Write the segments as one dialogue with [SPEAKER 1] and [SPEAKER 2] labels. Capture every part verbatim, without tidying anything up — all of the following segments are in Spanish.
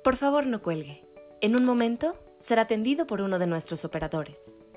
[SPEAKER 1] Por favor, no cuelgue. En un momento será atendido por uno de nuestros operadores.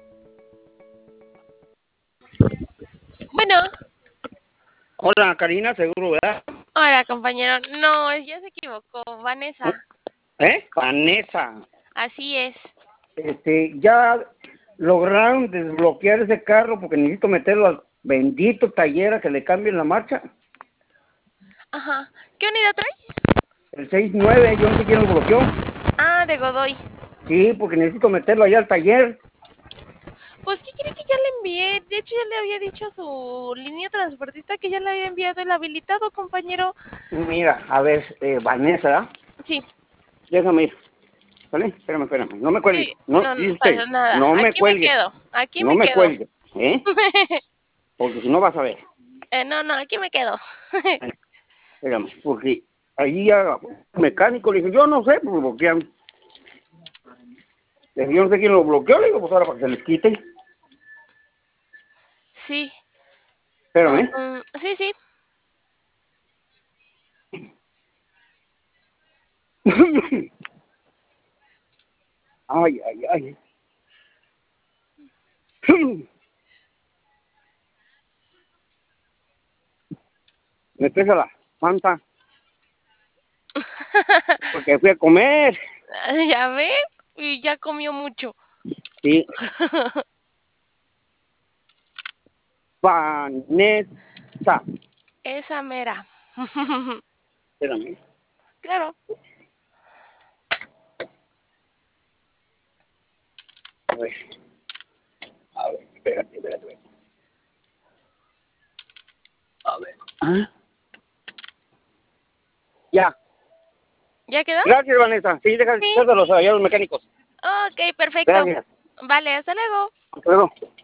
[SPEAKER 2] Bueno,
[SPEAKER 3] Hola, Karina, seguro, ¿verdad?
[SPEAKER 2] hola compañero. No, ya se equivocó. Vanessa.
[SPEAKER 3] ¿Eh? Vanessa.
[SPEAKER 2] Así es.
[SPEAKER 3] Este, ya lograron desbloquear ese carro porque necesito meterlo al bendito taller a que le cambien la marcha.
[SPEAKER 2] Ajá. ¿Qué unidad trae?
[SPEAKER 3] El seis nueve, yo no sé quién lo bloqueó.
[SPEAKER 2] Ah, de Godoy.
[SPEAKER 3] Sí, porque necesito meterlo allá al taller.
[SPEAKER 2] Pues, ¿qué quiere que ya le envié? De hecho, ya le había dicho a su línea transportista que ya le había enviado el habilitado, compañero.
[SPEAKER 3] Mira, a ver, eh, Vanessa, ¿verdad?
[SPEAKER 2] Sí.
[SPEAKER 3] Déjame ir. ¿Vale? Espérame, espérame. No me cuelgue.
[SPEAKER 2] Sí,
[SPEAKER 3] No,
[SPEAKER 2] no,
[SPEAKER 3] dice
[SPEAKER 2] no
[SPEAKER 3] usted,
[SPEAKER 2] pasa nada.
[SPEAKER 3] no me
[SPEAKER 2] Aquí me
[SPEAKER 3] cuelgue.
[SPEAKER 2] quedo. Aquí
[SPEAKER 3] No
[SPEAKER 2] me
[SPEAKER 3] me
[SPEAKER 2] quedo.
[SPEAKER 3] cuelgue, ¿eh? Porque si no vas a ver.
[SPEAKER 2] eh, no, no, aquí me quedo.
[SPEAKER 3] Espérame, porque ahí ya mecánico le dije, yo no sé, pues lo bloquean. Le dije, yo no sé quién lo bloqueó, le digo, pues ahora para que se les quite.
[SPEAKER 2] Sí.
[SPEAKER 3] Espérame.
[SPEAKER 2] Mm, sí, sí.
[SPEAKER 3] Ay, ay, ay. Me pesa la panza. Porque fui a comer.
[SPEAKER 2] Ya ve, y ya comió mucho.
[SPEAKER 3] Sí. Vanessa.
[SPEAKER 2] Esa mera.
[SPEAKER 3] Espérame.
[SPEAKER 2] Claro.
[SPEAKER 3] A ver. A ver, espérate, espérate. A ver. ¿Ah? Ya.
[SPEAKER 2] ¿Ya quedó?
[SPEAKER 3] Gracias, Vanessa. Sí, deja de
[SPEAKER 2] Sí.
[SPEAKER 3] echárselo a los mecánicos.
[SPEAKER 2] Ok, perfecto.
[SPEAKER 3] Gracias.
[SPEAKER 2] Vale, hasta luego.
[SPEAKER 3] Hasta luego.